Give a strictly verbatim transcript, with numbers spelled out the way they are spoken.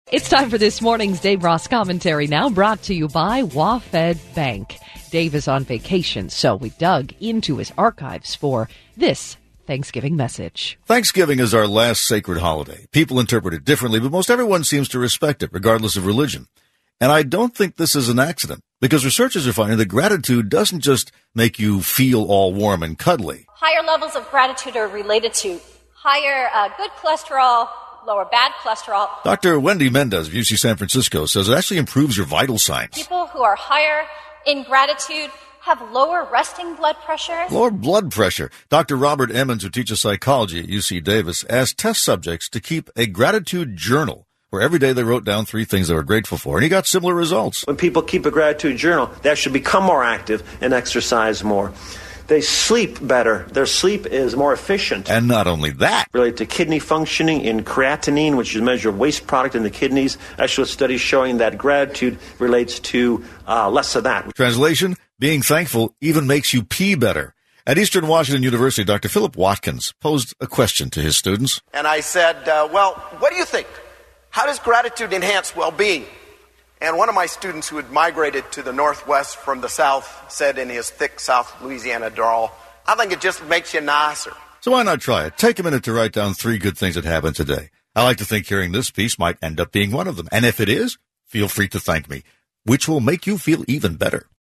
It's time for this morning's Dave Ross commentary, now brought to you by WaFd Bank. Dave is on vacation, so we dug into his archives for this Thanksgiving message. Thanksgiving is our last sacred holiday. People interpret it differently, but most everyone seems to respect it, regardless of religion. And I don't think this is an accident, because researchers are finding that gratitude doesn't just make you feel all warm and cuddly. Higher levels of gratitude are related to higher uh, good cholesterol, lower bad cholesterol. Doctor Wendy Mendez of U C San Francisco says it actually improves your vital signs. People who are higher in gratitude have lower resting blood pressure. Lower blood pressure. Doctor Robert Emmons, who teaches psychology at U C Davis, asked test subjects to keep a gratitude journal where every day they wrote down three things they were grateful for, and he got similar results. When people keep a gratitude journal, they actually become more active and exercise more. They sleep better. Their sleep is more efficient. And not only that. Related to kidney functioning in creatinine, which is a measure of waste product in the kidneys. Actual studies showing that gratitude relates to uh, less of that. Translation, being thankful even makes you pee better. At Eastern Washington University, Doctor Philip Watkins posed a question to his students. And I said, uh, well, what do you think? How does gratitude enhance well-being? And one of my students who had migrated to the Northwest from the South said in his thick South Louisiana drawl, I think it just makes you nicer. So why not try it? Take a minute to write down three good things that happened today. I like to think hearing this piece might end up being one of them. And if it is, feel free to thank me, which will make you feel even better.